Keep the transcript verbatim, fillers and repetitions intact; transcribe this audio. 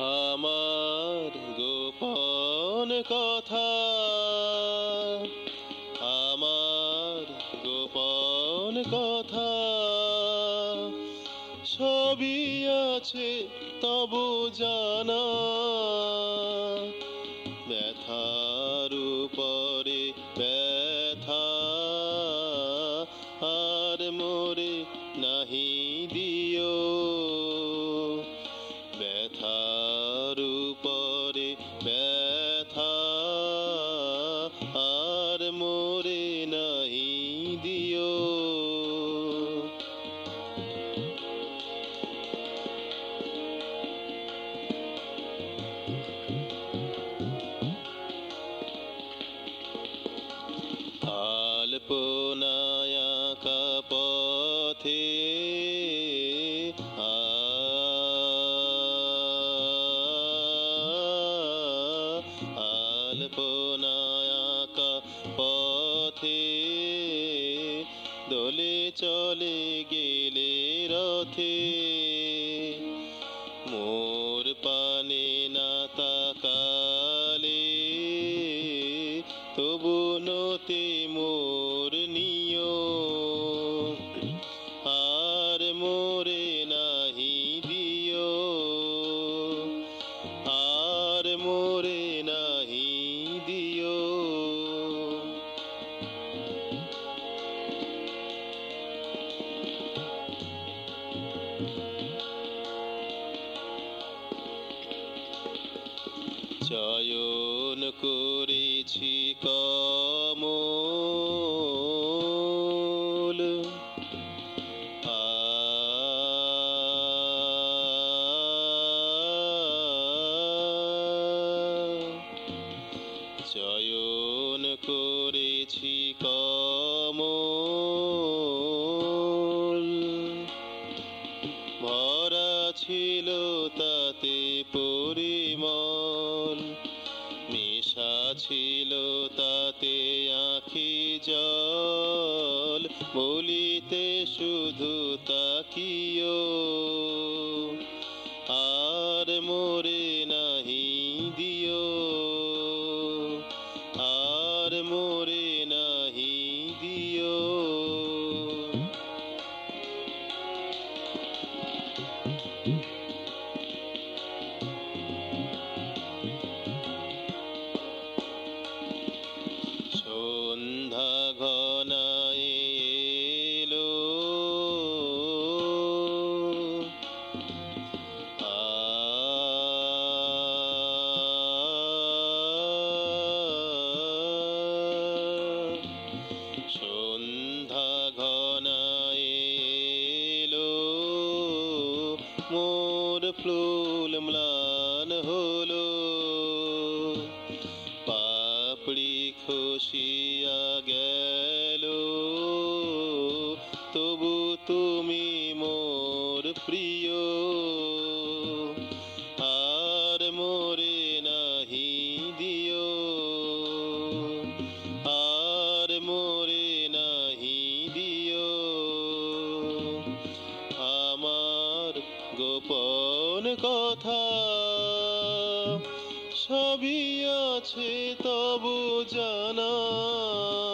আমার গোপন কথা, আমার গোপন কথা সবই আছে তবু জানা। ব্যথার উপরে ব্যথা আর মোরে নাহি দিও। ব্যথার উপরে ব্যথা আর মোরে নাহি দিও। আলপনায় আঁকা পথে আলপনায় আঁকা পথে দোলে চলে গেলে রথে। মোর পানে না তাকালে তবু নতে মোর নিও। আর মোরে নাহি দিও, আর মোরে নাহি দিও। চয়ন করেছি কমল, চয়ন করেছি কমল। ভরা ছিল তাতে পরিমল, মিশা ছিল তাতে আঁখি জল। বলিতে শুধু তাকিও, আর মোরে নাহি দিও, আর মোরে নাহি দিও। সন্ধ্যা ঘনায় এলো, সন্ধ্যা ঘনায় এলো। মোর ফুল ম্লান হলো, পাপড়ি খসিয়া গেল। তবু তুমি মোর প্রিয়, আর মোরে নাহি দিও, আর মোরে নাহি দিও। আমার গোপন কথা সবই আছে তবু জানা।